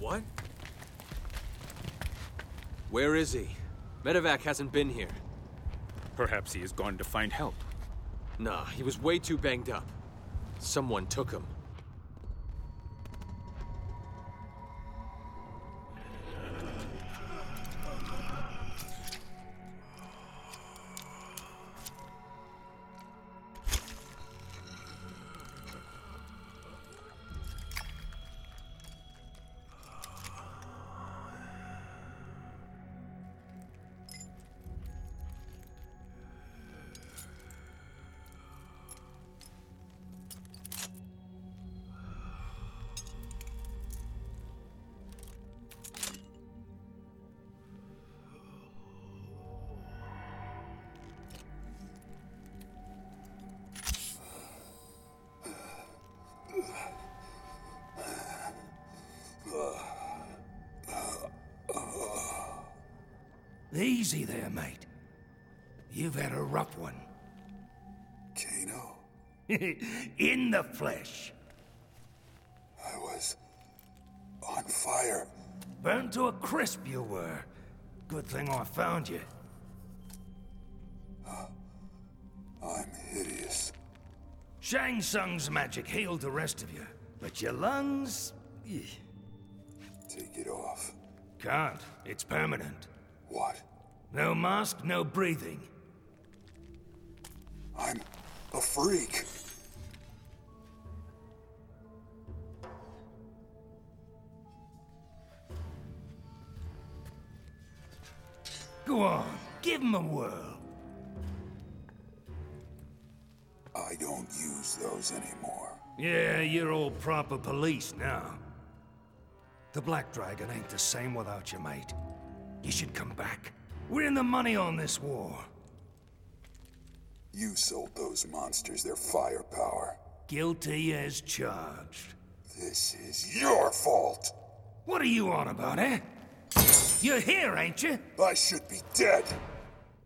What? Where is he? Medevac hasn't been here. Perhaps he has gone to find help. Nah, he was way too banged up. Someone took him. Easy there, mate. You've had a rough one. Kano? In the flesh. I was on fire. Burned to a crisp you were. Good thing I found you. I'm hideous. Shang Tsung's magic healed the rest of you, but your lungs... Take it off. Can't. It's permanent. What? No mask, no breathing. I'm a freak. Go on, give him a whirl. I don't use those anymore. Yeah, you're all proper police now. The Black Dragon ain't the same without you, mate. You should come back. We're in the money on this war. You sold those monsters their firepower. Guilty as charged. This is your fault. What are you on about, eh? You're here, ain't you? I should be dead.